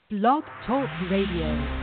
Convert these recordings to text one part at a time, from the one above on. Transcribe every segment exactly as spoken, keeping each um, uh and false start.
Blog Talk Radio.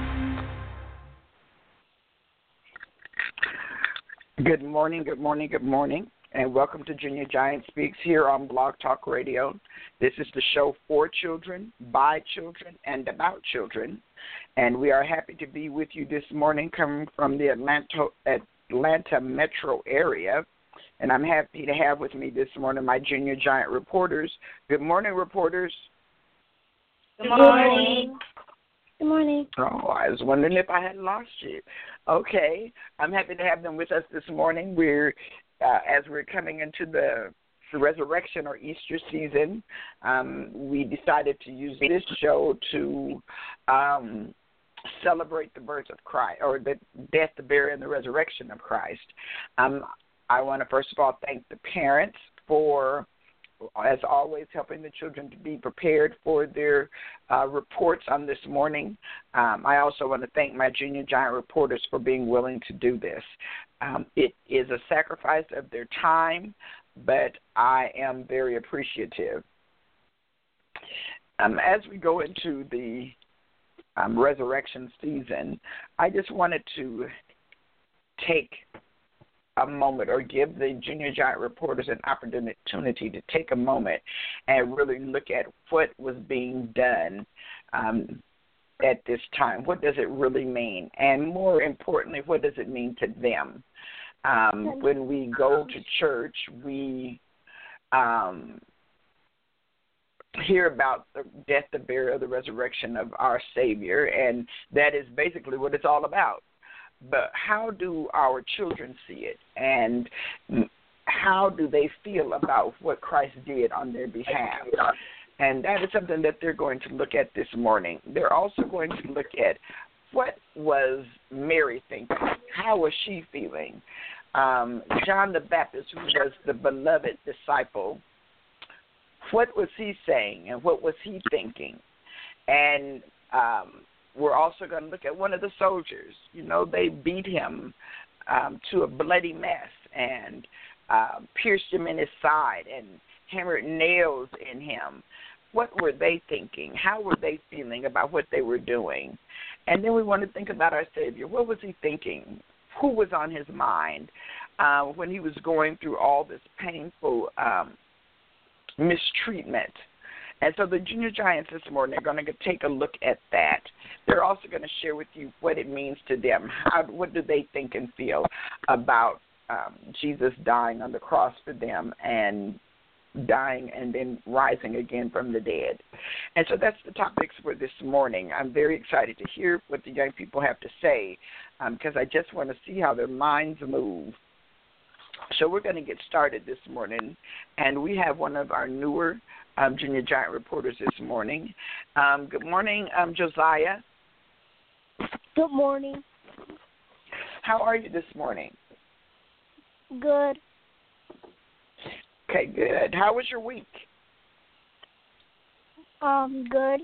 Good morning, good morning, good morning, and welcome to Junior Giant Speaks here on Blog Talk Radio. This is the show for children, by children, and about children, and we are happy to be with you this morning coming from the Atlanta, Atlanta metro area, and I'm happy to have with me this morning my Junior Giant reporters. Good morning, reporters. Good morning. Good morning. Oh, I was wondering if I had lost you. Okay, I'm happy to have them with us this morning. We're uh, as we're coming into the, the resurrection or Easter season. Um, we decided to use this show to um, celebrate the birth of Christ, or the death, the burial, and the resurrection of Christ. Um, I want to first of all thank the parents for, as always, helping the children to be prepared for their uh, reports on this morning. Um, I also want to thank my Junior Giant reporters for being willing to do this. Um, it is a sacrifice of their time, but I am very appreciative. Um, as we go into the um, resurrection season, I just wanted to take a moment or give the Junior Giant reporters an opportunity to take a moment and really look at what was being done um, at this time. What does it really mean? And more importantly, what does it mean to them? Um, when we go to church, we um, hear about the death, the burial, the resurrection of our Savior, and that is basically what it's all about. But how do our children see it, and how do they feel about what Christ did on their behalf? And that is something that they're going to look at this morning. They're also going to look at what was Mary thinking? How was she feeling? Um, John the Baptist, who was the beloved disciple, what was he saying, and what was he thinking? And um we're also going to look at one of the soldiers. You know, they beat him um, to a bloody mess and uh, pierced him in his side and hammered nails in him. What were they thinking? How were they feeling about what they were doing? And then we want to think about our Savior. What was he thinking? Who was on his mind uh, when he was going through all this painful um, mistreatment? And so the Junior Giants this morning are going to take a look at that. They're also going to share with you what it means to them. How, what do they think and feel about um, Jesus dying on the cross for them and dying and then rising again from the dead? And so that's the topics for this morning. I'm very excited to hear what the young people have to say because um, I just want to see how their minds move. So we're going to get started this morning, and we have one of our newer um, Junior Giant reporters this morning. Um, good morning, um, Josiah. Good morning. How are you this morning? Good. Okay, good. How was your week? Um, good.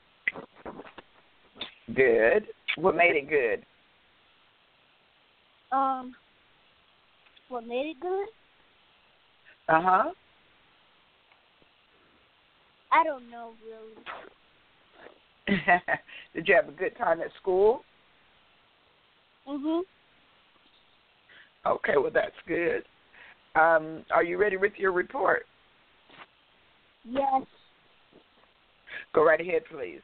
Good. What made it good? Um, what made it good? Uh-huh. I don't know, really. Did you have a good time at school? Mm-hmm. Okay, well, that's good. Um, are you ready with your report? Yes. Go right ahead, please.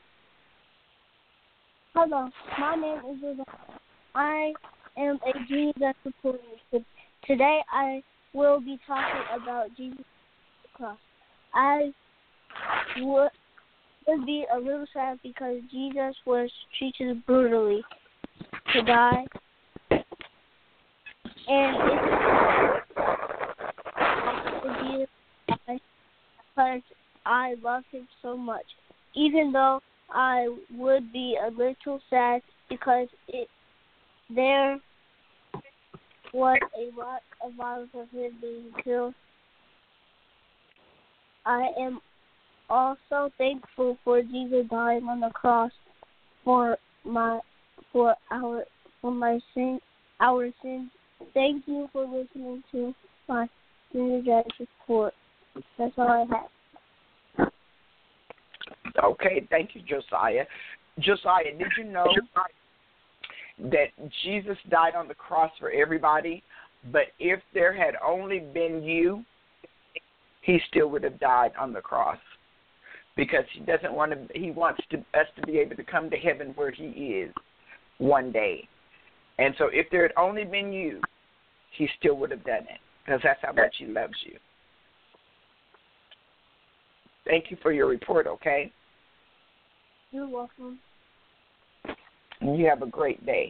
Hello, my name is Lisa. I am a Junior Giant reporter. Today I will be talking about Jesus Christ. I would would be a little sad because Jesus was treated brutally to die. And it's Jesus because I love him so much. Even though I would be a little sad because it there was a lot of violence of him being killed. I am also thankful for Jesus dying on the cross for my for our for my sin our sins. Thank you for listening to my Junior Giant report. That's all I have. Okay, thank you, Josiah. Josiah, did you know that Jesus died on the cross for everybody, but if there had only been you, he still would have died on the cross because he doesn't want to, he wants to, us to be able to come to heaven where he is one day. And so if there had only been you, he still would have done it because that's how much he loves you. Thank you for your report, okay? You're welcome. And you have a great day.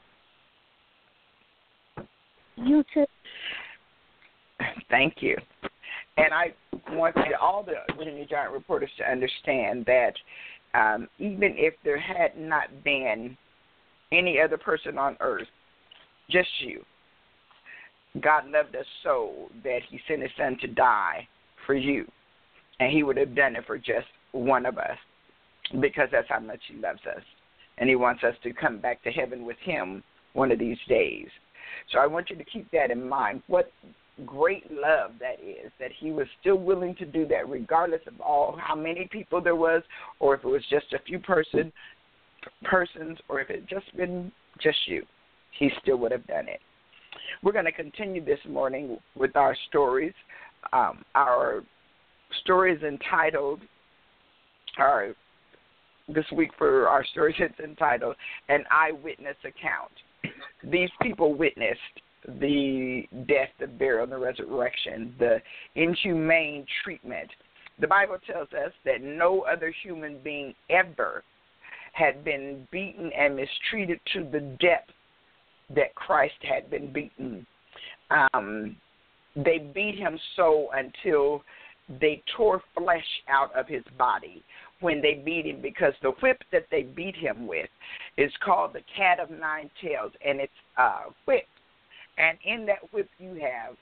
You too. Thank you. And I want you, all the Virginia Giant reporters to understand that um, even if there had not been any other person on earth, just you, God loved us so that he sent his son to die for you. And he would have done it for just one of us because that's how much he loves us. And he wants us to come back to heaven with him one of these days. So I want you to keep that in mind. What great love that is, that he was still willing to do that regardless of all how many people there was, or if it was just a few person, persons, or if it had just been just you. He still would have done it. We're going to continue this morning with our stories. Um, our story is entitled, our, this week for our stories, it's entitled, An Eyewitness Account. These people witnessed the death, the burial, and the resurrection, the inhumane treatment. The Bible tells us that no other human being ever had been beaten and mistreated to the depth that Christ had been beaten. Um, they beat him so until they tore flesh out of his body when they beat him, because the whip that they beat him with is called the cat of nine tails, and it's a whip. And in that whip you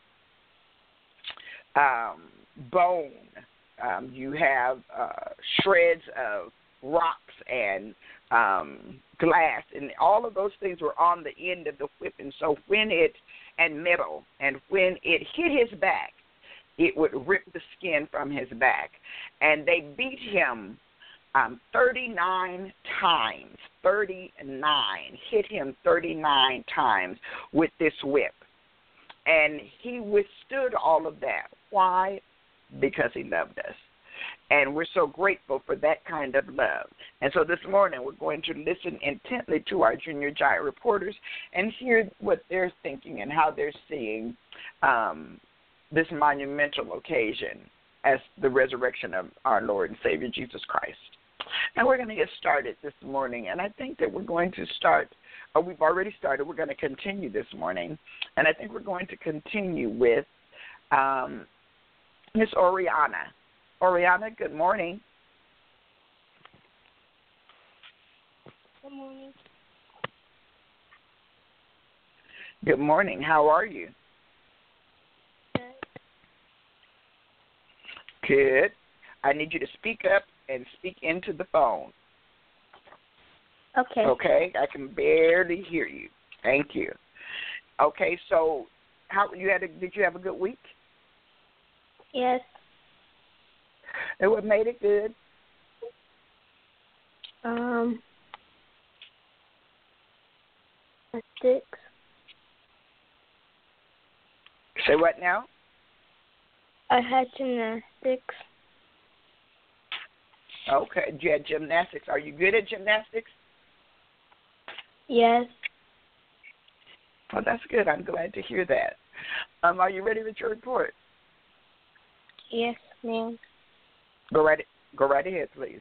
have um, bone, um, you have uh, shreds of rocks and um, glass, and all of those things were on the end of the whip. And so when it, and metal, and when it hit his back, it would rip the skin from his back. And they beat him um, thirty-nine times, thirty-nine, hit him thirty-nine times with this whip. And he withstood all of that. Why? Because he loved us. And we're so grateful for that kind of love. And so this morning we're going to listen intently to our Junior Giant reporters and hear what they're thinking and how they're seeing um, this monumental occasion as the resurrection of our Lord and Savior Jesus Christ. And we're going to get started this morning. And I think that we're going to start, or we've already started, we're going to continue this morning. And I think we're going to continue with um, Miss Oriana. Oriana, good morning. Good morning. Good morning. How are you? Good. Good. I need you to speak up and speak into the phone. Okay. Okay? I can barely hear you. Thank you. Okay, so how you had a, did you have a good week? Yes. And what made it good? Um, six. Say what now? I had gymnastics. Okay, you had gymnastics. Are you good at gymnastics? Yes. Well, that's good. I'm glad to hear that. Um, are you ready with your report? Yes, ma'am. Go right, go right ahead, please.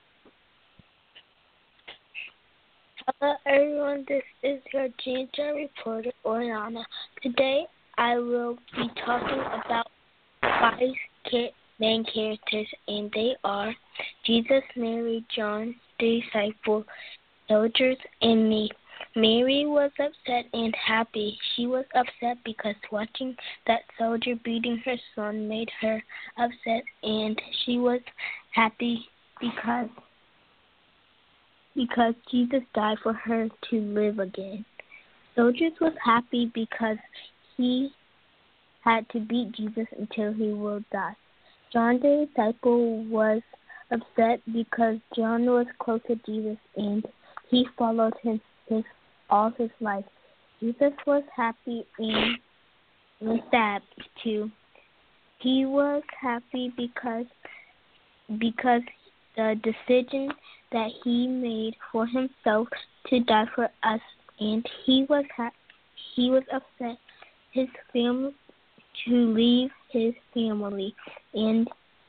Hello, everyone. This is your Junior Giant reporter, Oriana. Today, I will be talking about five main characters, and they are Jesus, Mary, John, the disciples, soldiers, and me. Mary was upset and happy. She was upset because watching that soldier beating her son made her upset, and she was happy because because Jesus died for her to live again. Soldiers was happy because he had to beat Jesus until he will die. John the disciple was upset because John was close to Jesus and he followed him his, all his life. Jesus was happy and was sad too. He was happy because because the decision that he made for himself to die for us, and he was ha- he was upset his family to leave his family and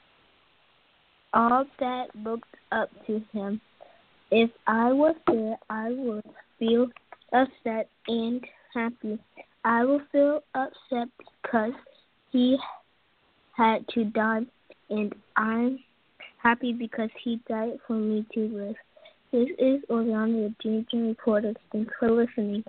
all that looked up to him. If I was there, I would feel upset and happy. I would feel upset because he had to die, and I'm happy because he died for me to live. This is Oriana, the Junior Giant Reporter. Thanks for listening.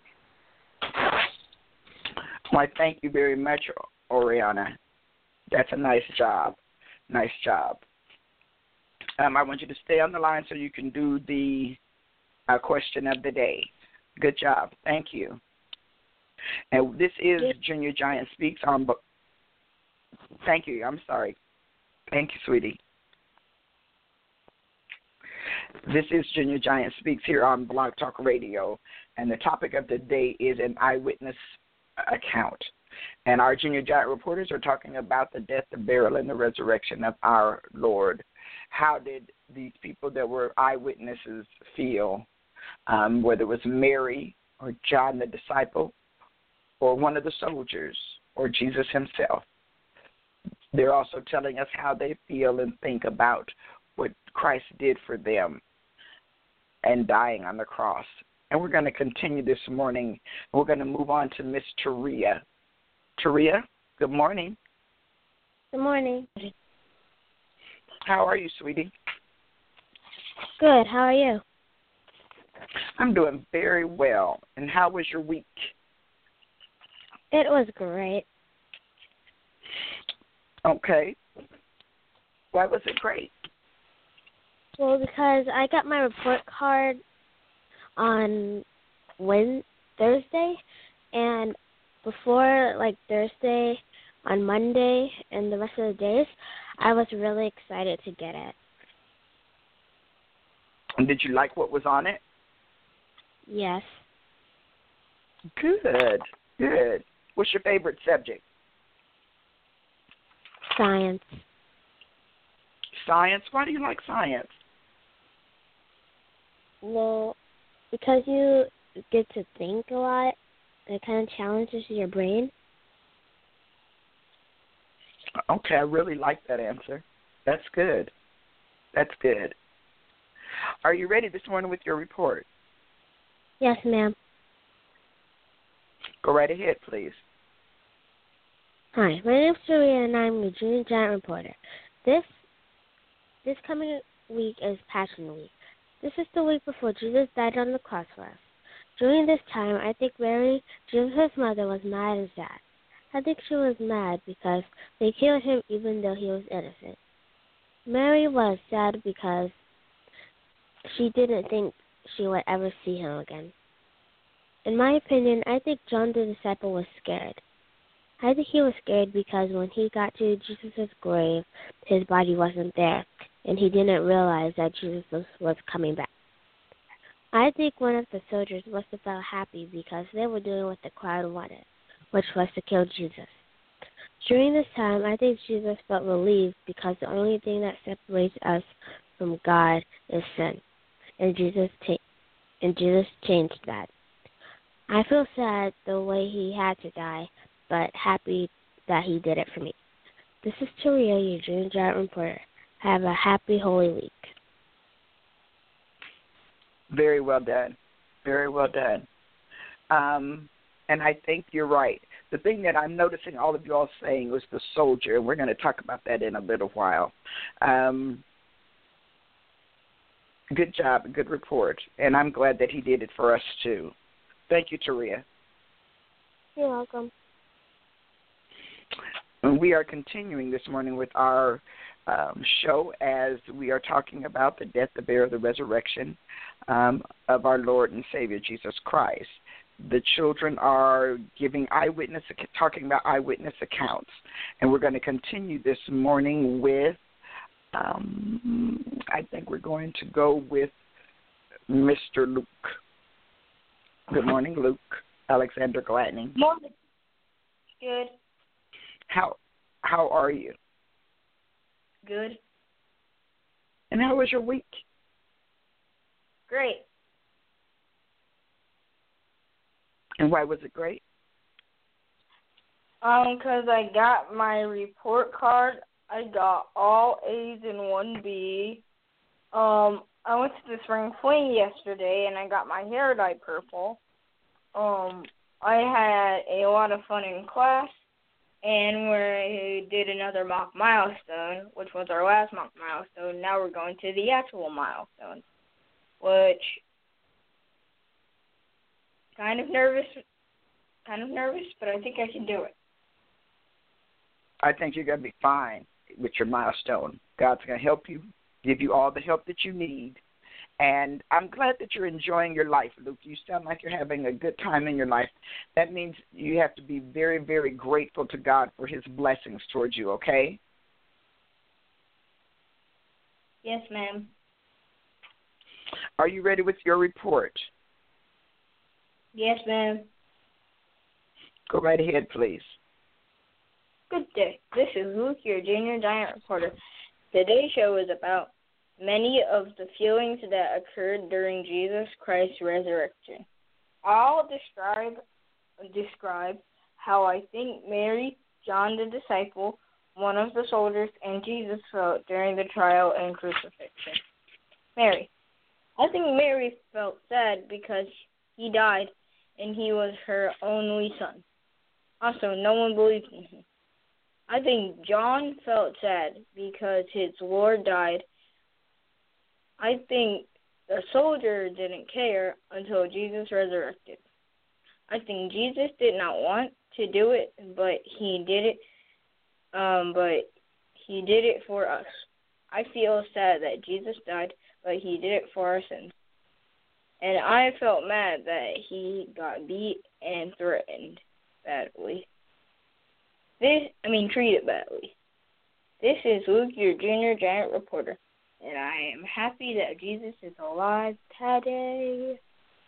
Why, thank you very much, Oriana. That's a nice job. Nice job. Um, I want you to stay on the line so you can do the uh, question of the day. Good job. Thank you. And this is Junior Giant Speaks on. Thank you. I'm sorry. Thank you, sweetie. This is Junior Giant Speaks here on Blog Talk Radio, and the topic of the day is an eyewitness account. And our Junior Giant reporters are talking about the death, the burial, and the resurrection of our Lord. How did these people that were eyewitnesses feel, um, whether it was Mary or John the disciple or one of the soldiers or Jesus himself? They're also telling us how they feel and think about what Christ did for them and dying on the cross. And we're going to continue this morning. We're going to move on to Miss Taria. Taria, good morning. Good morning. How are you, sweetie? Good. How are you? I'm doing very well. And how was your week? It was great. Okay. Why was it great? Well, because I got my report card on Wednesday, Thursday, and before, like, Thursday, on Monday, and the rest of the days, I was really excited to get it. And did you like what was on it? Yes. Good, good. What's your favorite subject? Science. Science? Why do you like science? Well, because you get to think a lot, it kind of challenges your brain. Okay, I really like that answer. That's good. That's good. Are you ready this morning with your report? Yes, ma'am. Go right ahead, please. Hi, my name is Julia, and I'm the Junior Giant Reporter. This this coming week is Passion Week. This is the week before Jesus died on the cross for us. During this time, I think Mary, Jesus' mother, was mad and sad. I think she was mad because they killed him even though he was innocent. Mary was sad because she didn't think she would ever see him again. In my opinion, I think John the disciple was scared. I think he was scared because when he got to Jesus' grave, his body wasn't there, and he didn't realize that Jesus was coming back. I think one of the soldiers must have felt happy because they were doing what the crowd wanted, which was to kill Jesus. During this time, I think Jesus felt relieved because the only thing that separates us from God is sin, and Jesus ta- and Jesus changed that. I feel sad the way he had to die, but happy that he did it for me. This is Taria, your Junior Giant Reporter. Have a happy Holy Week. Very well done. Very well done. Um, and I think you're right. The thing that I'm noticing all of you all saying was the soldier, and we're going to talk about that in a little while. Um, good job, good report, and I'm glad that he did it for us too. Thank you, Taria. You're welcome. And we are continuing this morning with our um, show as we are talking about the death, the burial, the resurrection um, of our Lord and Savior, Jesus Christ. The children are giving eyewitness, talking about eyewitness accounts. And we're going to continue this morning with, um, I think we're going to go with Mister Luke. Good morning, Luke. Alexander Gladney. Morning. Good. How how are you? Good. And how was your week? Great. And why was it great? Um, 'cause I got my report card. I got all A's and one B. Um, I went to the spring fling yesterday, and I got my hair dyed purple. Um, I had a lot of fun in class, and we did another mock milestone, which was our last mock milestone. Now we're going to the actual milestone, which kind of nervous, kind of nervous, but I think I can do it. I think you're going to be fine with your milestone. God's going to help you, give you all the help that you need. And I'm glad that you're enjoying your life, Luke. You sound like you're having a good time in your life. That means you have to be very, very grateful to God for his blessings towards you, okay? Yes, ma'am. Are you ready with your report? Yes, ma'am. Go right ahead, please. Good day. This is Luke, your junior giant reporter. Today's show is about many of the feelings that occurred during Jesus Christ's resurrection. I'll describe describe how I think Mary, John the disciple, one of the soldiers, and Jesus felt during the trial and crucifixion. Mary. I think Mary felt sad because he died and he was her only son. Also, no one believed in him. I think John felt sad because his Lord died. I think the soldier didn't care until Jesus resurrected. I think Jesus did not want to do it, but he did it. Um, but he did it for us. I feel sad that Jesus died, but he did it for our sins. And I felt mad that he got beat and threatened badly. This, I mean, treated badly. This is Luke, your junior giant reporter, and I am happy that Jesus is alive today.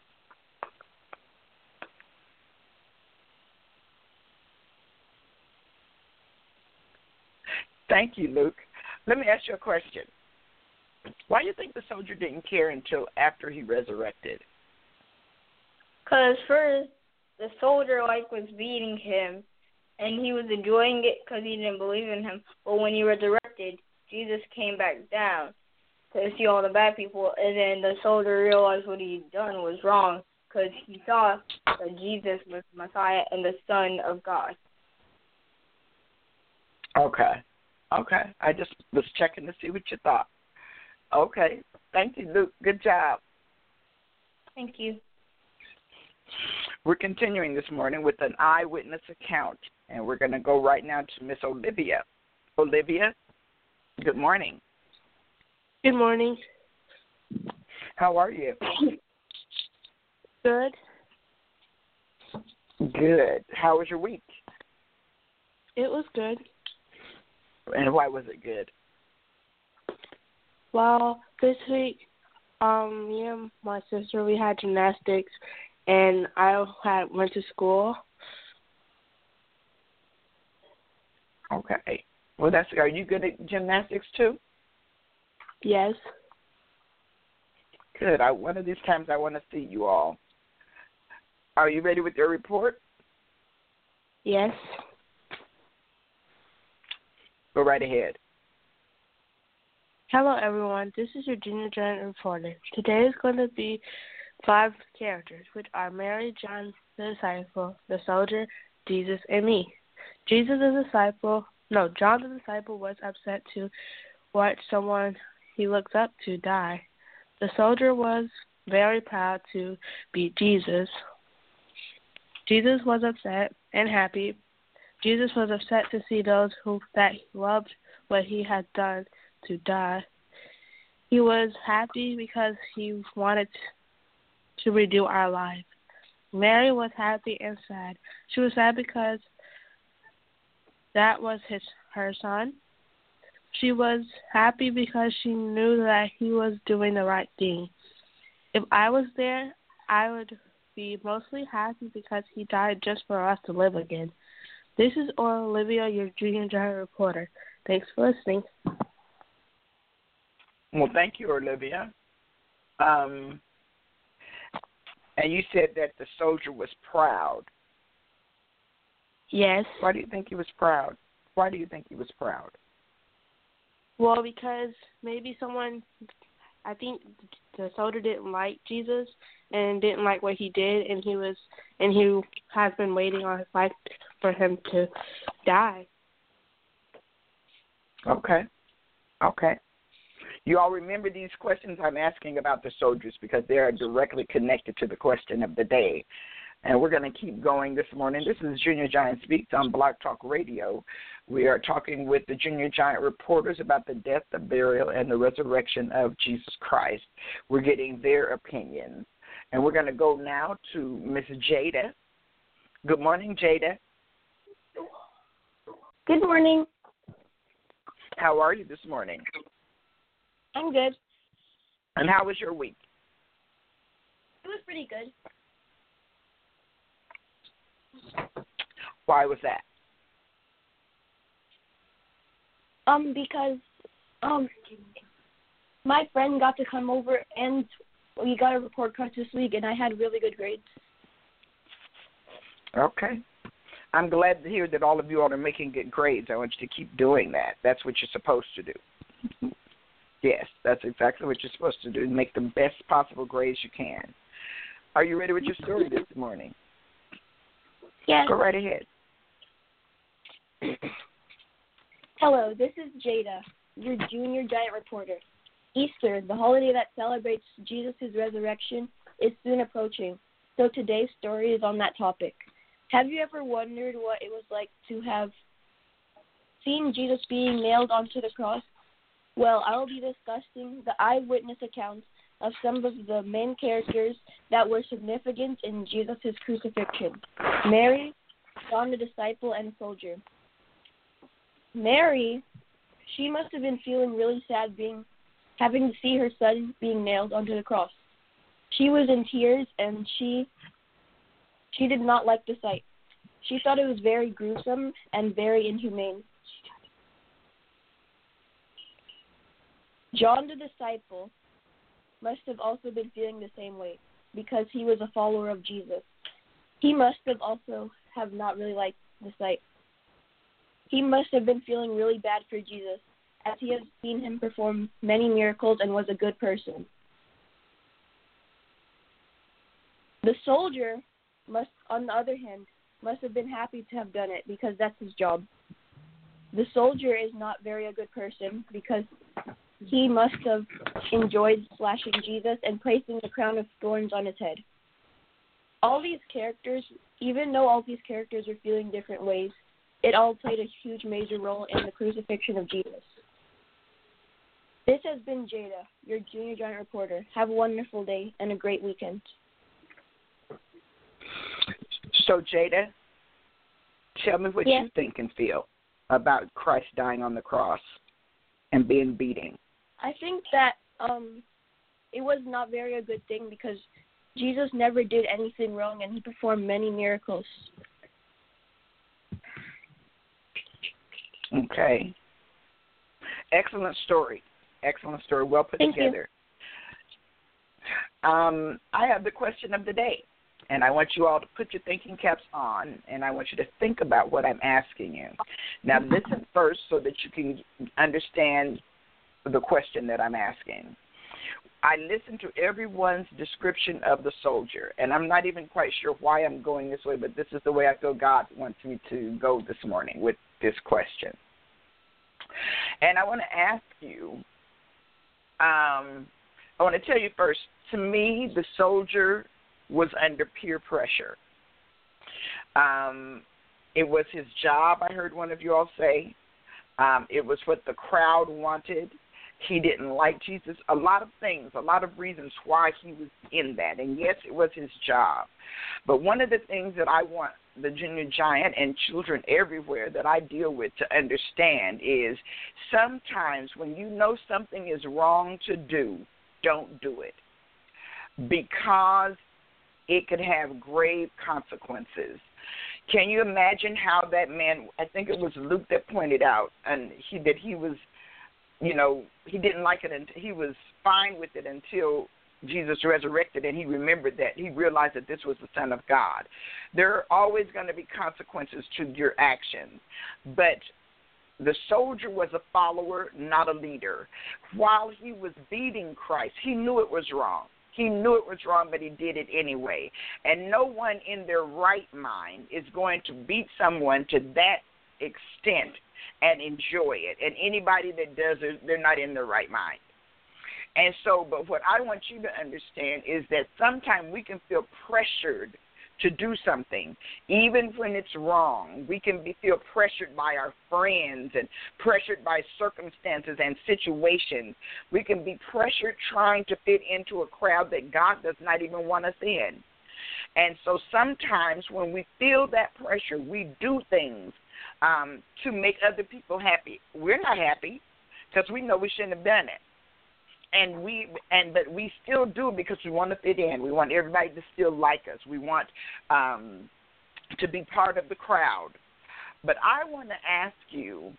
Thank you, Luke. Let me ask you a question. Why do you think the soldier didn't care until after he resurrected? Because first, the soldier, like, was beating him, and he was enjoying it because he didn't believe in him. But when he resurrected, Jesus came back down to see all the bad people, and then the soldier realized what he'd done was wrong because he saw that Jesus was Messiah and the Son of God. Okay. Okay. I just was checking to see what you thought. Okay. Thank you, Luke. Good job. Thank you. We're continuing this morning with an eyewitness account, and we're going to go right now to Miss Olivia. Olivia, good morning. Good morning. How are you? Good. Good. How was your week? It was good. And why was it good? Well, this week, um, me and my sister, we had gymnastics, and I had went to school. Okay. Well, that's. Are you good at gymnastics too? Yes. Good. I, one of these times I want to see you all. Are you ready with your report? Yes. Go right ahead. Hello, everyone. This is your junior giant reporter. Today is going to be five characters, which are Mary, John the disciple, the soldier, Jesus, and me. Jesus the disciple, no, John the disciple was upset to watch someone he looks up to die. The soldier was very proud to beat Jesus. Jesus was upset and happy. Jesus was upset to see those who that he loved what he had done to die. He was happy because he wanted to redo our life. Mary was happy and sad. She was sad because that was his her son. She was happy because she knew that he was doing the right thing. If I was there, I would be mostly happy because he died just for us to live again. This is Olivia, your junior giant reporter. Thanks for listening. Well, thank you, Olivia. Um, and you said that the soldier was proud. Yes. Why do you think he was proud? Why do you think he was proud? Well, because maybe someone, I think the soldier didn't like Jesus and didn't like what he did, and he was, and he has been waiting on his life for him to die. Okay. Okay. You all remember these questions I'm asking about the soldiers because they are directly connected to the question of the day. And we're going to keep going this morning. This is Junior Giant Speaks on Blog Talk Radio. We are talking with the Junior Giant reporters about the death, the burial, and the resurrection of Jesus Christ. We're getting their opinions. And we're going to go now to Miss Jada. Good morning, Jada. Good morning. How are you this morning? I'm good. And how was your week? It was pretty good. Why was that? Um, because um, my friend got to come over and we got a report card this week, and I had really good grades. Okay. I'm glad to hear that all of you all are making good grades. I want you to keep doing that. That's what you're supposed to do. Yes, that's exactly what you're supposed to do. Make the best possible grades you can. Are you ready with your story this morning? Yes. Go right ahead. Hello, this is Jada, your junior giant reporter. Easter, the holiday that celebrates Jesus' resurrection, is soon approaching, so today's story is on that topic. Have you ever wondered what it was like to have seen Jesus being nailed onto the cross? Well, I will be discussing the eyewitness accounts of some of the main characters that were significant in Jesus' crucifixion: Mary, John the disciple, and a soldier. Mary, she must have been feeling really sad being having to see her son being nailed onto the cross. She was in tears, and she she did not like the sight. She thought it was very gruesome and very inhumane. John the disciple must have also been feeling the same way because he was a follower of Jesus. He must have also have not really liked the sight. He must have been feeling really bad for Jesus, as he had seen him perform many miracles and was a good person. The soldier must, on the other hand, must have been happy to have done it because that's his job. The soldier is not very a good person because he must have enjoyed slashing Jesus and placing the crown of thorns on his head. All these characters, even though all these characters are feeling different ways, it all played a huge major role in the crucifixion of Jesus. This has been Jada, your junior giant reporter. Have a wonderful day and a great weekend. So, Jada, tell me what Yeah. you think and feel about Christ dying on the cross and being beaten. I think that um, it was not very a good thing because Jesus never did anything wrong and he performed many miracles. Okay. Excellent story. Excellent story. Well put Thank together. You. Um, I have the question of the day, and I want you all to put your thinking caps on, and I want you to think about what I'm asking you. Now, listen first so that you can understand the question that I'm asking. I listened to everyone's description of the soldier, and I'm not even quite sure why I'm going this way, but this is the way I feel God wants me to go this morning with this question. And I want to ask you, um, I want to tell you first, to me, the soldier was under peer pressure. Um, it was his job, I heard one of you all say. Um, it was what the crowd wanted. He didn't like Jesus. A lot of things, a lot of reasons why he was in that. And, yes, it was his job. But one of the things that I want the junior giant and children everywhere that I deal with to understand is sometimes when you know something is wrong to do, don't do it. because it could have grave consequences. Can you imagine how that man, I think it was Luke that pointed out, and he that he was, you know, he didn't like it, and he was fine with it until Jesus resurrected, and he remembered that. He realized that this was the Son of God. There are always going to be consequences to your actions, but the soldier was a follower, not a leader. While he was beating Christ, he knew it was wrong. He knew it was wrong, but he did it anyway. And no one in their right mind is going to beat someone to that extent and enjoy it. And anybody that does it, they're not in their right mind. And so, but what I want you to understand is that sometimes we can feel pressured to do something, even when it's wrong. We can be, feel pressured by our friends and pressured by circumstances and situations. We can be pressured trying to fit into a crowd that God does not even want us in. And so sometimes when we feel that pressure, we do things um, to make other people happy. We're not happy because we know we shouldn't have done it. And we and but we still do it because we want to fit in. We want everybody to still like us. We want um, to be part of the crowd. But I want to ask you,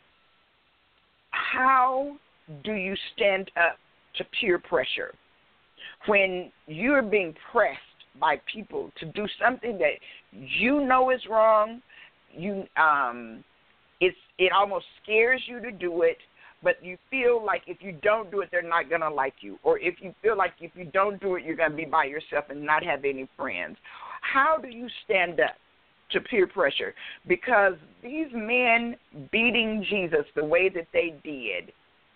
how do you stand up to peer pressure when you're being pressed by people to do something that you know is wrong? You um, it's it almost scares you to do it. But you feel like if you don't do it, they're not going to like you. Or if you feel like if you don't do it, you're going to be by yourself and not have any friends. How do you stand up to peer pressure? Because these men beating Jesus the way that they did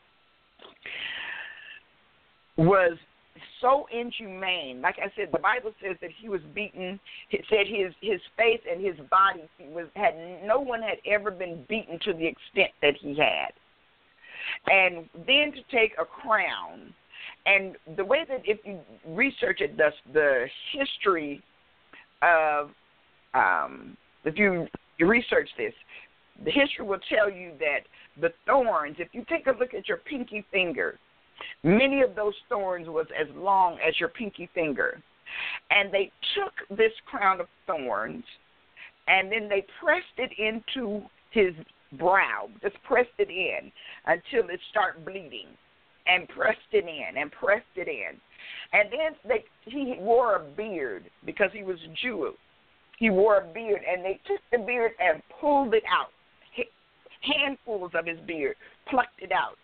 was so inhumane. Like I said, the Bible says that he was beaten. It said his, his face and his body was had no one had ever been beaten to the extent that he had. And then to take a crown, and the way that if you research it, the, the history of, um, if you, you research this, the history will tell you that the thorns, if you take a look at your pinky finger, many of those thorns was as long as your pinky finger. And they took this crown of thorns, and then they pressed it into his brow, just pressed it in until it started bleeding, and pressed it in and pressed it in. And then they, he wore a beard because he was Jew. He wore a beard, and they took the beard and pulled it out, handfuls of his beard, plucked it out.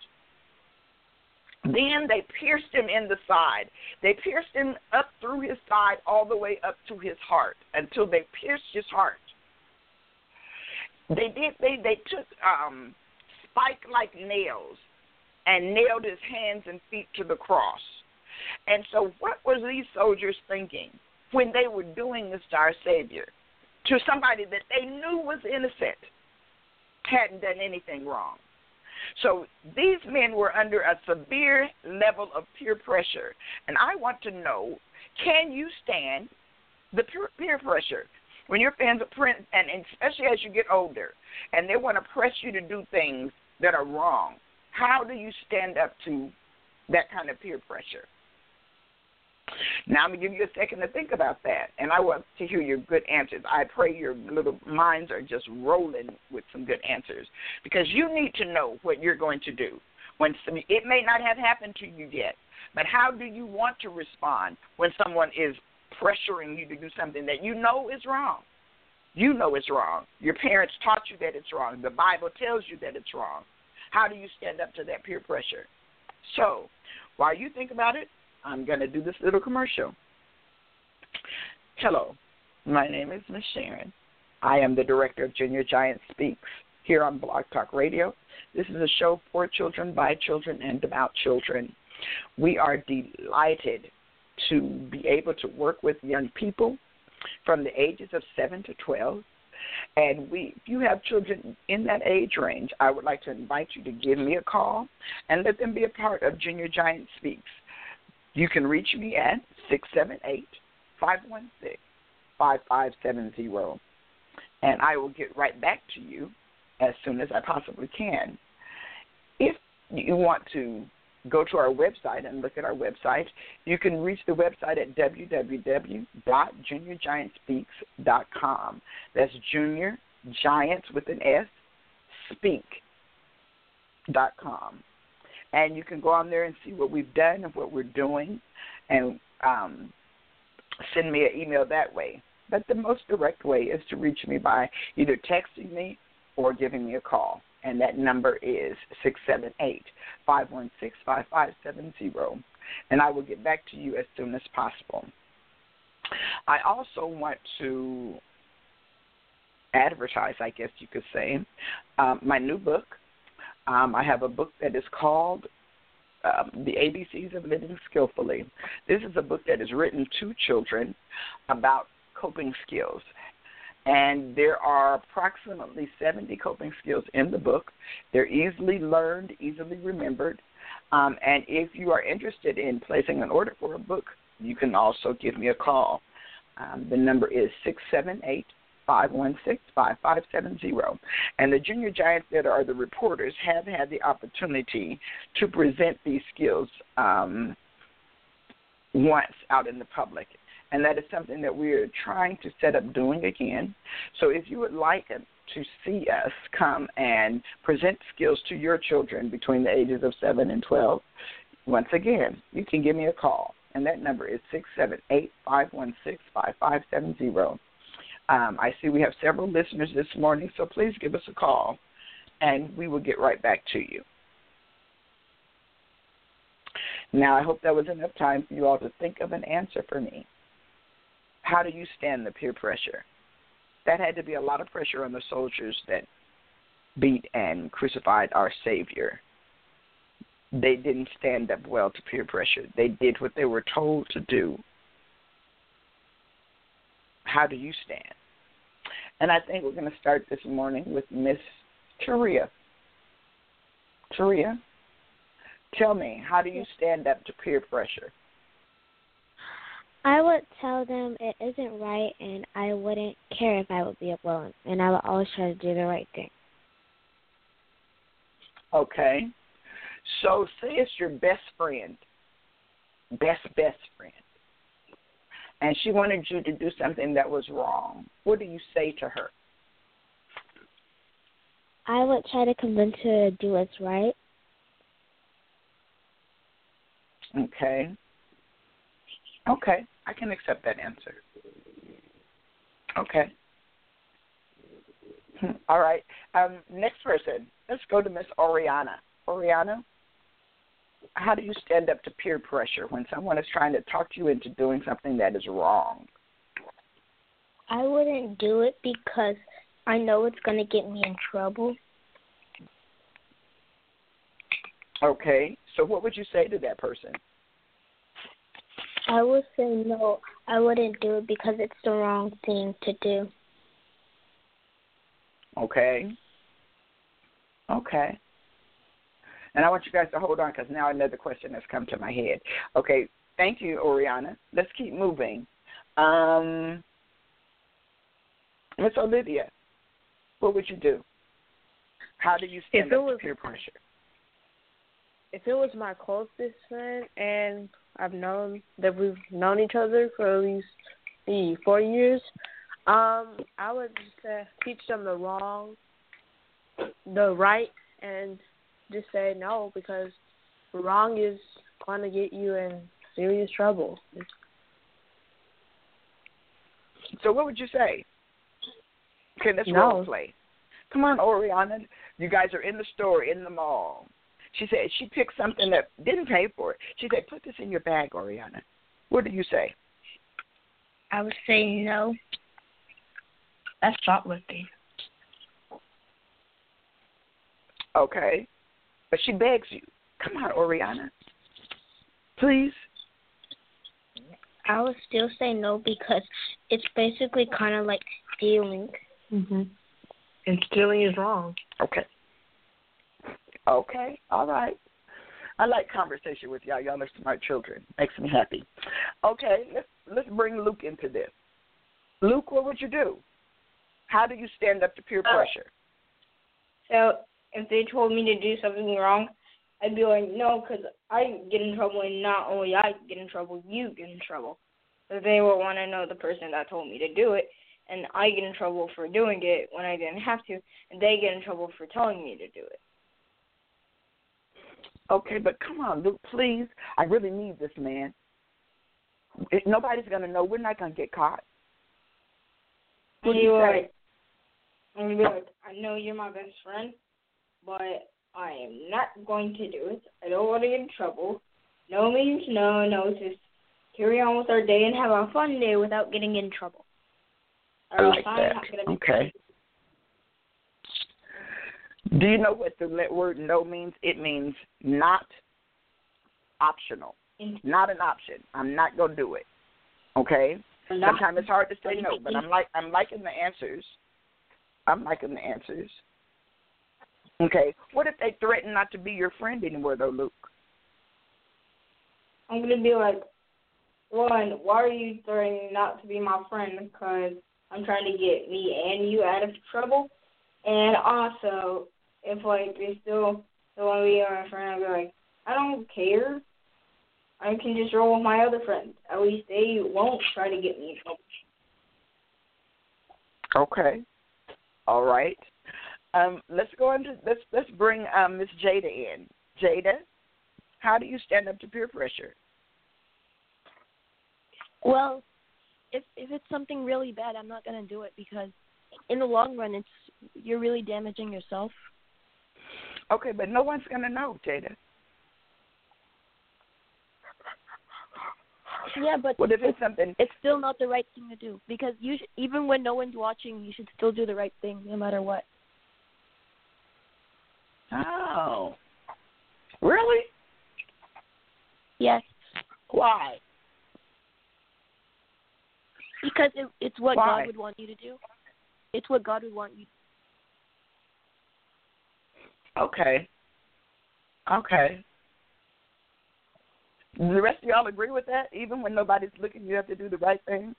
Then they pierced him in the side. They pierced him up through his side all the way up to his heart until they pierced his heart. They did. They they took um, spike-like nails and nailed his hands and feet to the cross. And so, what were these soldiers thinking when they were doing this to our Savior, to somebody that they knew was innocent, hadn't done anything wrong? So these men were under a severe level of peer pressure, and I want to know: can you stand the peer pressure? When your fans are print, and especially as you get older, and they want to press you to do things that are wrong, how do you stand up to that kind of peer pressure? Now I'm going to give you a second to think about that, and I want to hear your good answers. I pray your little minds are just rolling with some good answers, because you need to know what you're going to do. When some, it may not have happened to you yet, but how do you want to respond when someone is pressuring you to do something that you know is wrong? You know it's wrong. Your parents taught you that it's wrong. The Bible tells you that it's wrong. How do you stand up to that peer pressure? So, while you think about it, I'm going to do this little commercial. Hello, my name is Miss Sharon. I am the director of Junior Giant Speaks here on Blog Talk Radio. This is a show for children, by children, and about children. We are delighted to be able to work with young people from the ages of seven to twelve. And we, if you have children in that age range, I would like to invite you to give me a call and let them be a part of Junior Giant Speaks. You can reach me at six seven eight, five one six, five five seven zero, and I will get right back to you as soon as I possibly can. If you want to go to our website and look at our website. You can reach the website at w w w dot junior giant speaks dot com. That's Junior Giants with an S, speak dot com. And you can go on there and see what we've done and what we're doing, and um, send me an email that way. But the most direct way is to reach me by either texting me or giving me a call. And that number is six seven eight, five one six, five five seven zero. And I will get back to you as soon as possible. I also want to advertise, I guess you could say, um, my new book. Um, I have a book that is called um, The A B Cs of Living Skillfully. This is a book that is written to children about coping skills. And there are approximately seventy coping skills in the book. They're easily learned, easily remembered. Um, and if you are interested in placing an order for a book, you can also give me a call. Um, the number is six seven eight, five one six, five five seven zero. And the Junior Giants that are the reporters have had the opportunity to present these skills um, once out in the public. And that is something that we're trying to set up doing again. So if you would like to see us come and present skills to your children between the ages of seven and twelve, once again, you can give me a call. And that number is six seven eight, five one six, five five seven zero. Um, I see we have several listeners this morning, so please give us a call, and we will get right back to you. Now, I hope that was enough time for you all to think of an answer for me. How do you stand the peer pressure? That had to be a lot of pressure on the soldiers that beat and crucified our Savior. They didn't stand up well to peer pressure. They did what they were told to do. How do you stand? And I think we're going to start this morning with Miss Taria. Taria, tell me, how do you stand up to peer pressure? I would tell them it isn't right, and I wouldn't care if I would be alone, and I would always try to do the right thing. Okay. So say it's your best friend, best, best friend, and she wanted you to do something that was wrong. What do you say to her? I would try to convince her to do what's right. Okay. Okay. I can accept that answer. Okay. All right. Um, next person. Let's go to Miss Oriana. Oriana, how do you stand up to peer pressure when someone is trying to talk you into doing something that is wrong? I wouldn't do it because I know it's going to get me in trouble. Okay. So what would you say to that person? I would say no, I wouldn't do it because it's the wrong thing to do. Okay. Okay. And I want you guys to hold on because now another question has come to my head. Okay. Thank you, Oriana. Let's keep moving. Um, Miss Olivia, what would you do? How do you stand up to peer pressure? If it was my closest friend and I've known that we've known each other for at least maybe four years, um, I would just uh, teach them the wrong, the right, and just say no because wrong is going to get you in serious trouble. So what would you say? Okay, let's no. role play. Come on, Oriana. You guys are in the store, in the mall. She said she picked something that didn't pay for it. She said, put this in your bag, Oriana. What do you say? I would say no. That's shoplifting. Okay. But she begs you. Come on, Oriana. Please. I would still say no because it's basically kind of like stealing. Mm-hmm. And stealing is wrong. Okay. Okay, all right. I like conversation with y'all. Y'all are smart children. Makes me happy. Okay, let's let's bring Luke into this. Luke, what would you do? How do you stand up to peer pressure? So if they told me to do something wrong, I'd be like, no, because I get in trouble, and not only I get in trouble, you get in trouble. So they will want to know the person that told me to do it, and I get in trouble for doing it when I didn't have to, and they get in trouble for telling me to do it. Okay, but come on, Luke, please. I really need this, man. If nobody's going to know. We're not going to get caught. What do you say? I'm going to be like, I know you're my best friend, but I am not going to do it. I don't want to get in trouble. No means no, no, just carry on with our day and have a fun day without getting in trouble. I like that. Okay. Do you know what the word no means? It means not optional. Not an option. I'm not going to do it. Okay? Sometimes it's hard to say no, but I'm like I'm liking the answers. I'm liking the answers. Okay. What if they threaten not to be your friend anymore, though, Luke? I'm going to be like, one, why are you threatening not to be my friend? Because I'm trying to get me and you out of trouble. And also, if, like, they still don't want to be my friend, I'll be like, I don't care. I can just roll with my other friends. At least they won't try to get me in trouble. Okay. All right. Um, let's go into let's let's bring um, Miss Jada in. Jada, how do you stand up to peer pressure? Well, if if it's something really bad, I'm not going to do it because in the long run, it's you're really damaging yourself. Okay, but no one's going to know, Jada. Yeah, but what if it's, it's something? It's still not the right thing to do because you sh- even when no one's watching, you should still do the right thing, no matter what. Oh, really? Yes. Why? Because it, it's what Why? God would want you to do. It's what God would want you. Okay. Okay. Do the rest of y'all agree with that? Even when nobody's looking, you have to do the right thing?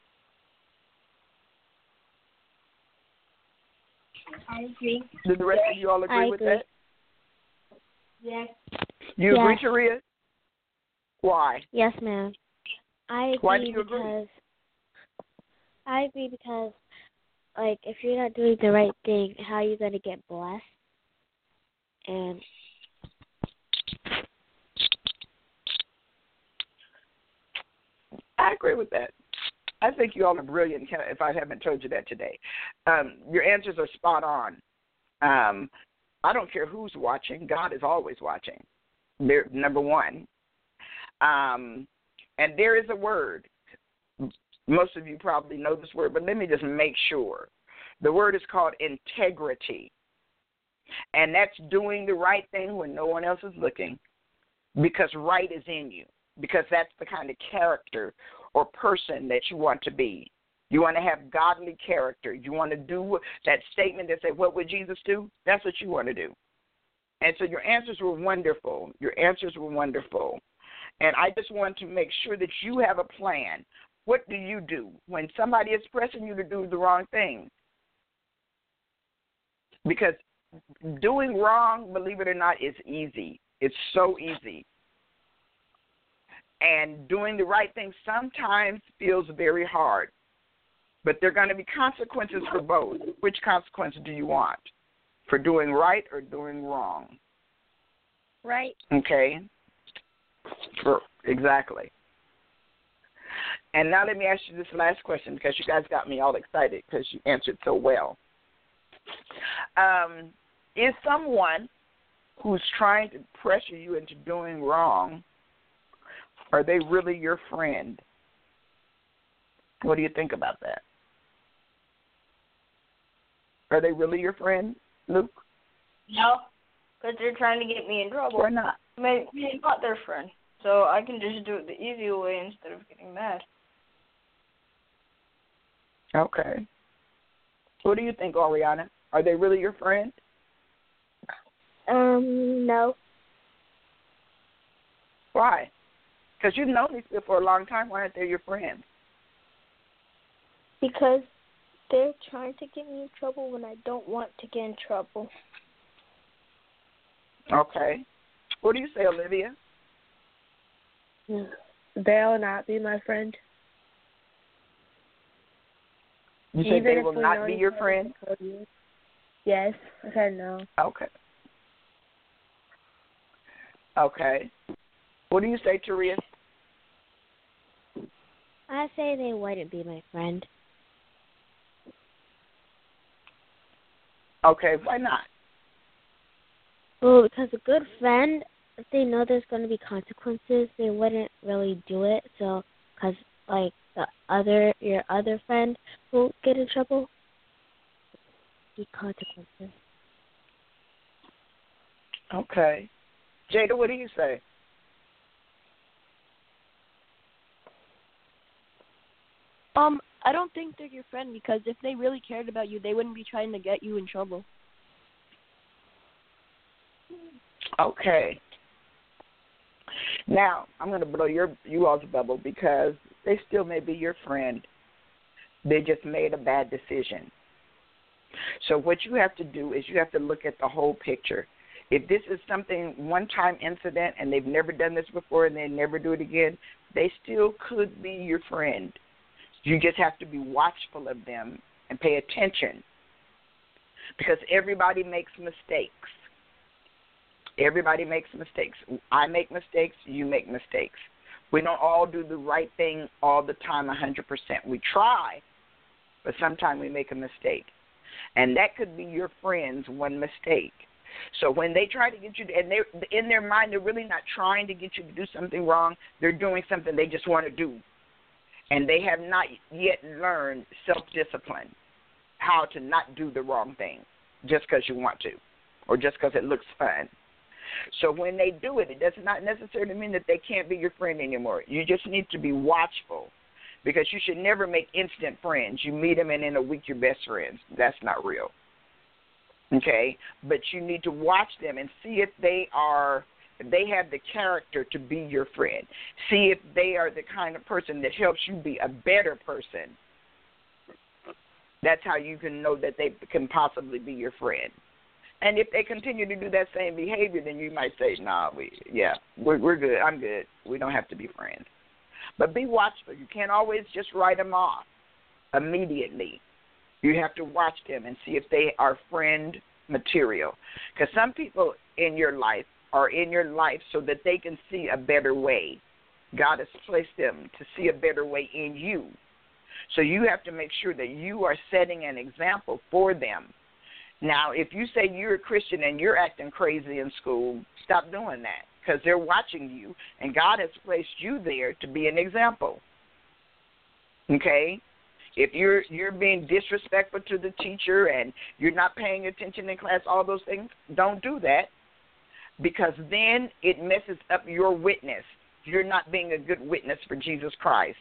I agree. Do the rest of you all agree I with agree. that? Yes. You Yes. agree, Sharia? Why? Yes, ma'am. I agree Why do you because agree? I agree because, like, if you're not doing the right thing, how are you going to get blessed? And I agree with that. I think you all are brilliant if I haven't told you that today. Um, your answers are spot on. Um, I don't care who's watching. God is always watching, They're, number one. Um, and there is a word. Most of you probably know this word, but let me just make sure. The word is called integrity. And that's doing the right thing when no one else is looking because right is in you, because that's the kind of character or person that you want to be. You want to have godly character. You want to do that statement that said, what would Jesus do? That's what you want to do. And so your answers were wonderful. Your answers were wonderful. And I just want to make sure that you have a plan. What do you do when somebody is pressing you to do the wrong thing? Because doing wrong, believe it or not, is easy. It's so easy. And doing the right thing sometimes feels very hard. But there are going to be consequences for both. Which consequence do you want? For doing right or doing wrong? Right. Okay. For, exactly. And now let me ask you this last question because you guys got me all excited because you answered so well. Um, is someone who's trying to pressure you into doing wrong, are they really your friend? What do you think about that? Are they really your friend, Luke? No, because they're trying to get me in trouble. Why not? Maybe I'm not their friend, so I can just do it the easy way instead of getting mad. Okay. What do you think, Oriana? Are they really your friend? um, no. Why? Because you've known these people for a long time. Why aren't they your friends? Because they're trying to get me in trouble when I don't want to get in trouble. Okay. What do you say, Olivia? They'll not be my friend. You said Even they if will we not know be each your other friend? for years. Yes, I said no. Okay. Okay. What do you say, Taria? I say they wouldn't be my friend. Okay, why not? Well, because a good friend, if they know there's going to be consequences, they wouldn't really do it. So, because like the other, your other friend will get in trouble, be consequences. Okay. Jada, what do you say? Um, I don't think they're your friend because if they really cared about you, they wouldn't be trying to get you in trouble. Okay. Now, I'm going to blow your you all's bubble because they still may be your friend. They just made a bad decision. So what you have to do is you have to look at the whole picture. If this is something, one-time incident, and they've never done this before and they never do it again, they still could be your friend. You just have to be watchful of them and pay attention because everybody makes mistakes. Everybody makes mistakes. I make mistakes. You make mistakes. We don't all do the right thing all the time one hundred percent. We try, but sometimes we make a mistake. And that could be your friend's one mistake. So when they try to get you, to, and they're in their mind, they're really not trying to get you to do something wrong. They're doing something they just want to do. And they have not yet learned self-discipline, how to not do the wrong thing just because you want to or just because it looks fun. So when they do it, it does not necessarily mean that they can't be your friend anymore. You just need to be watchful because you should never make instant friends. You meet them and in a week you're best friends. That's not real. Okay? But you need to watch them and see if they are, if they have the character to be your friend. See if they are the kind of person that helps you be a better person. That's how you can know that they can possibly be your friend. And if they continue to do that same behavior, then you might say, nah, we, yeah, we're, we're good. I'm good. We don't have to be friends. But be watchful. You can't always just write them off immediately. You have to watch them and see if they are friend material. Because some people in your life are in your life so that they can see a better way. God has placed them to see a better way in you. So you have to make sure that you are setting an example for them. Now, if you say you're a Christian and you're acting crazy in school, stop doing that because they're watching you, and God has placed you there to be an example. Okay? If you're you're being disrespectful to the teacher and you're not paying attention in class, all those things, don't do that because then it messes up your witness. You're not being a good witness for Jesus Christ.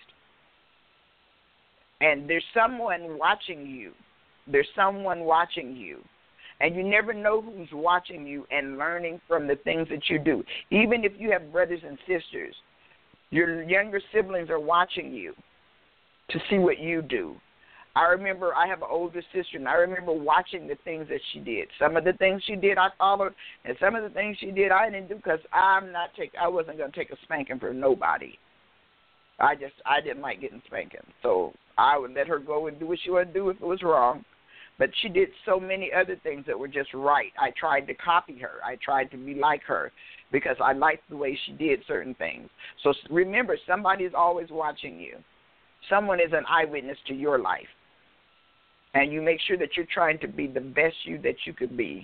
And there's someone watching you. There's someone watching you. And you never know who's watching you and learning from the things that you do. Even if you have brothers and sisters, your younger siblings are watching you to see what you do. I remember I have an older sister, and I remember watching the things that she did. Some of the things she did I followed, and some of the things she did I didn't do because I'm not take. I wasn't going to take a spanking from nobody. I just I didn't like getting spanking, so I would let her go and do what she wanted to do if it was wrong. But she did so many other things that were just right. I tried to copy her. I tried to be like her because I liked the way she did certain things. So remember, somebody is always watching you. Someone is an eyewitness to your life. And you make sure that you're trying to be the best you that you could be.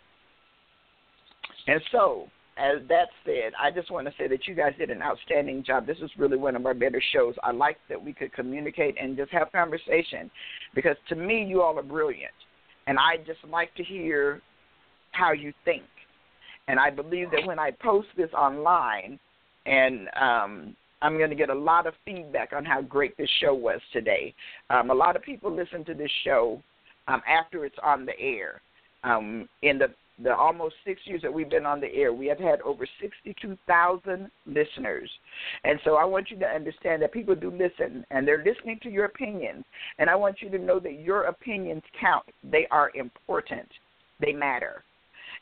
And so, as that said, I just want to say that you guys did an outstanding job. This is really one of our better shows. I like that we could communicate and just have conversation because to me, you all are brilliant. And I just like to hear how you think. And I believe that when I post this online, and um, I'm going to get a lot of feedback on how great this show was today. Um, a lot of people listen to this show um, after it's on the air. Um, in the The almost six years that we've been on the air, we have had over sixty-two thousand listeners. And so I want you to understand that people do listen, and they're listening to your opinions. And I want you to know that your opinions count. They are important. They matter.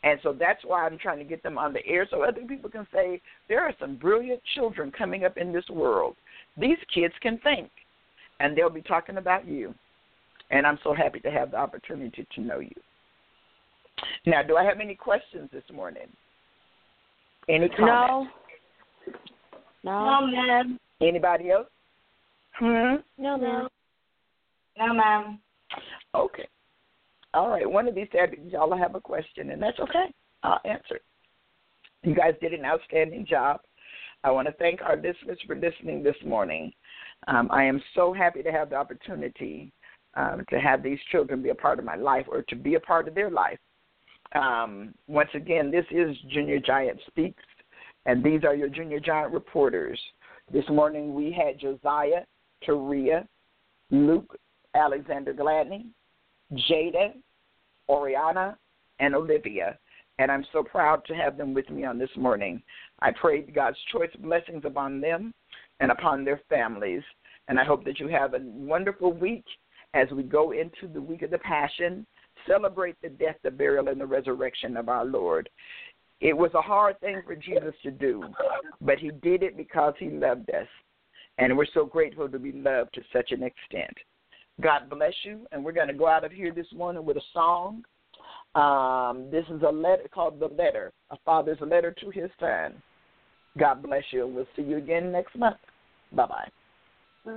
And so that's why I'm trying to get them on the air so other people can say, there are some brilliant children coming up in this world. These kids can think, and they'll be talking about you. And I'm so happy to have the opportunity to know you. Now, do I have any questions this morning? Any comments? No. No, ma'am. Anybody else? Hmm? No, ma'am. No, ma'am. Okay. All right. One of these days, y'all will have a question, and that's okay. I'll answer. You guys did an outstanding job. I want to thank our listeners for listening this morning. Um, I am so happy to have the opportunity um, to have these children be a part of my life or to be a part of their life. Um, once again, this is Junior Giant Speaks, and these are your Junior Giant reporters. This morning we had Josiah, Taria, Luke, Alexander Gladney, Jada, Oriana, and Olivia, and I'm so proud to have them with me on this morning. I pray God's choice blessings upon them and upon their families, and I hope that you have a wonderful week as we go into the week of the Passion, celebrate the death, the burial, and the resurrection of our Lord. It was a hard thing for Jesus to do, but he did it because he loved us, and we're so grateful to be loved to such an extent. God bless you, and we're going to go out of here this morning with a song. Um, this is a letter called The Letter, a father's letter to his son. God bless you, and we'll see you again next month. Bye-bye. Bye.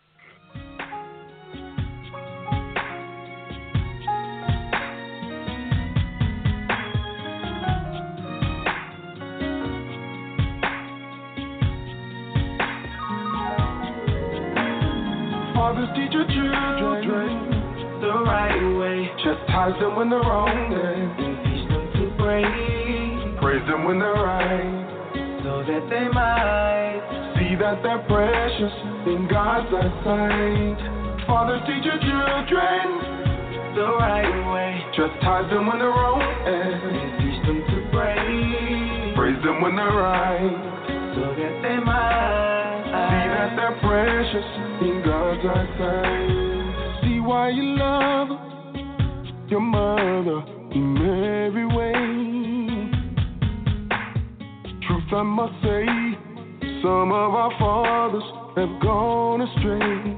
Fathers teach your children the right way. Chastise them when they're wrong and teach them to pray. Praise them when they're right, so that they might see that they're precious in God's sight. Fathers teach your children the right way. Chastise them when they're wrong and teach them to pray. Praise them when they're right, so that they might see that they're precious in God's eyesight. See why you love your mother in every way. Truth I must say, some of our fathers have gone astray.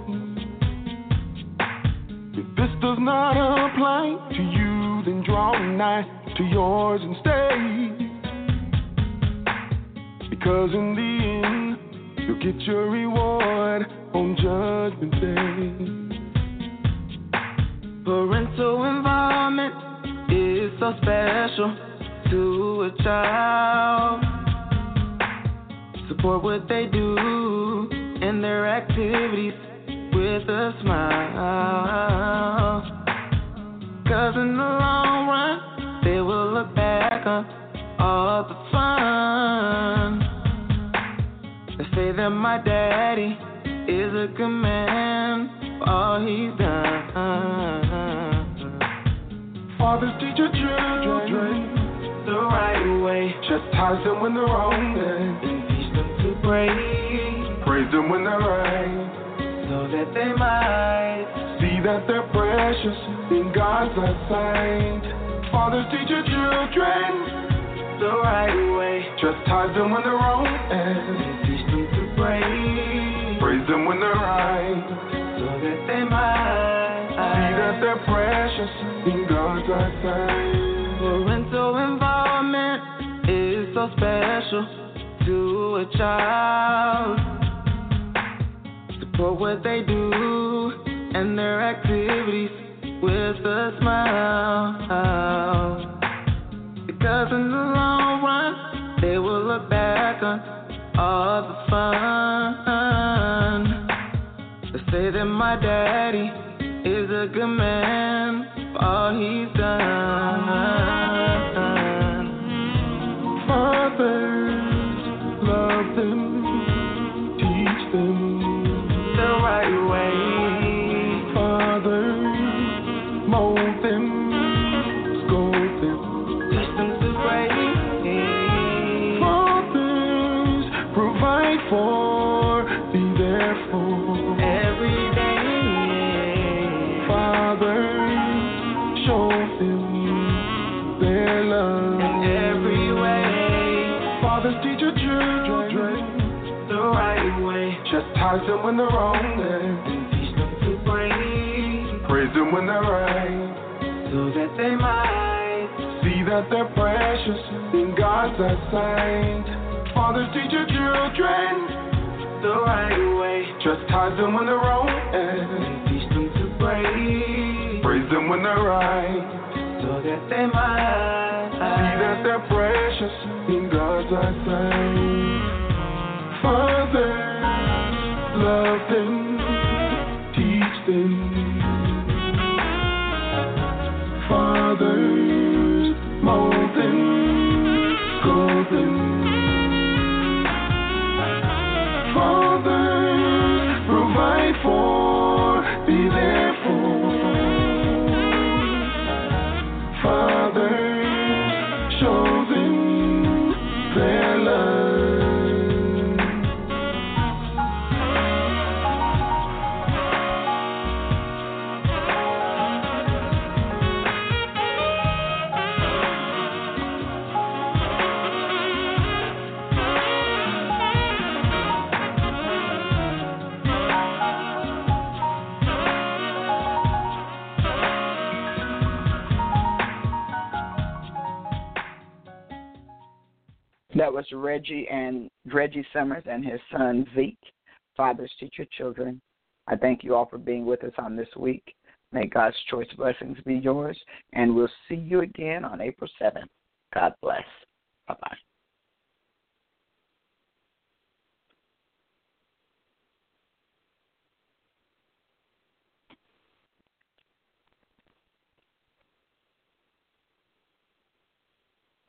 If this does not apply to you, then draw nigh to yours and stay. Because in the end, you'll get your reward on Judgment Day. Parental involvement is so special to a child. Support what they do in their activities with a smile. Cause in the long run, they will look back on all the fun. They say that my daddy is a good man for all he's done. Fathers teach your children the right way. Chastise them when they're wrong and teach them to pray. Praise them when they're right, so that they might see that they're precious in God's sight. Fathers teach your children the right way. Chastise them when they're wrong and teach them to pray. Praise them when they're right, so that they might see that they're precious in God's eyesight. Parental involvement is so special to a child. Support what they do and their activities with a smile. Because in the long run, they will look back on all the fun. They say that my daddy is a good man for all he's done. Fathers, love them, teach them the right way. Fathers, mold them, scold them, teach them to pray. Fathers, provide for, be there for every day. Fathers, show them Chastise them when they're wrong and teach them to praise. Praise them when they're right, so that they might see that they're precious in God's sight. Fathers, teach your children the right way. Chastise them when they're wrong and teach them to praise. Praise them when they're right, so that they might see that they're precious in God's sight. Father, love them, teach them. Fathers, mold them, scold them. Fathers, provide for, be there for. Fathers, show them their love. That was Reggie and Reggie Summers and his son Zeke. Fathers, teach your children. I thank you all for being with us on this week. May God's choice blessings be yours, and we'll see you again on April seventh. God bless. Bye-bye.